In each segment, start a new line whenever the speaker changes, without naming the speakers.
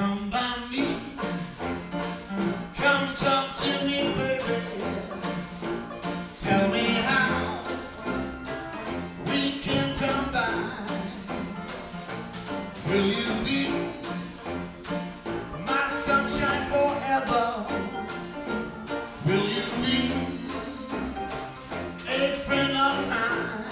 Come by me, come talk to me, baby. Tell me how we can come by. Will you be my sunshine forever? Will you be a friend of mine?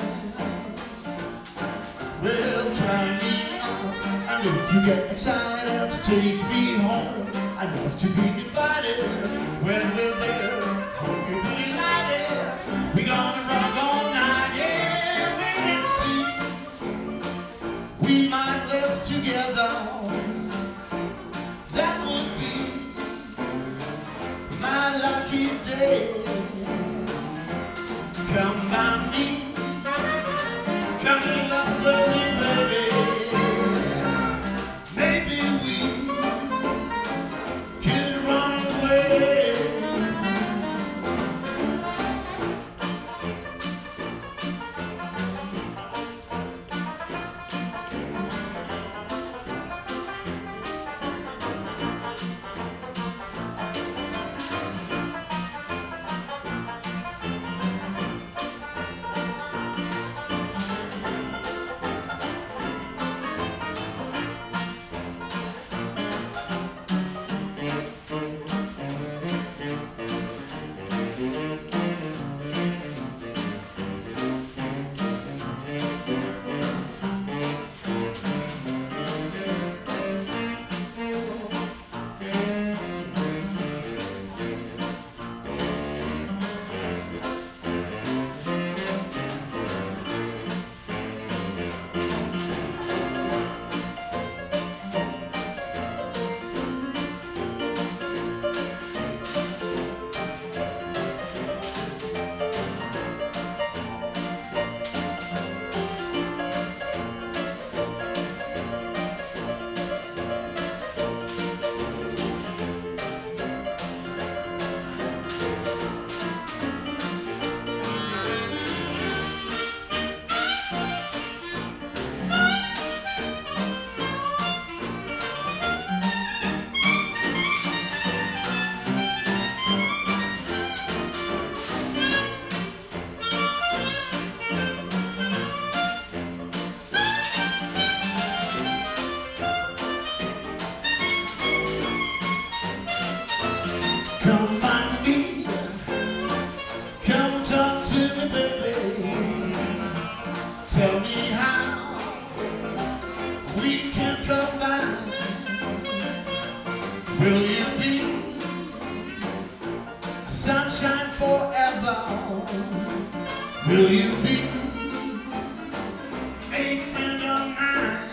Well, try me on, and if you get excited to take me home, I'd love to be invited. When we're there, hope you'll be delighted. We gonna rock all night, yeah, wait and see. We might live together. That would be my lucky day. Come by me, come in love with me, baby. Maybe we could run away. Come by me, come talk to me, baby. Tell me how we can come by. Will you be sunshine forever? Will you be a friend of mine?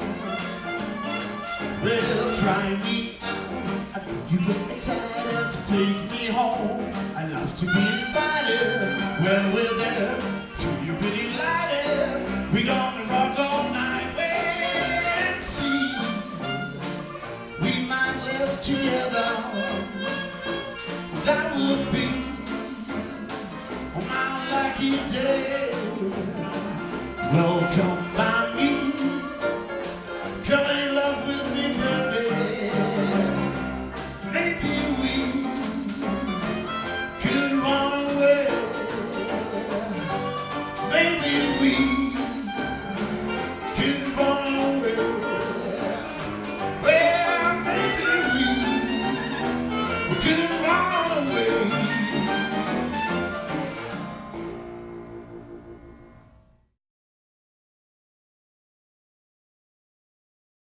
Well, try me out, and if you get excited to take me home, I'd love to be invited. When we're there, so you'll be delighted. We gonna rock all night, wait and see. We might live together. That would be my lucky day. Well, come by me, come in love with me, baby. Maybe we could run away. Maybe we could run away. Well, maybe we could run away.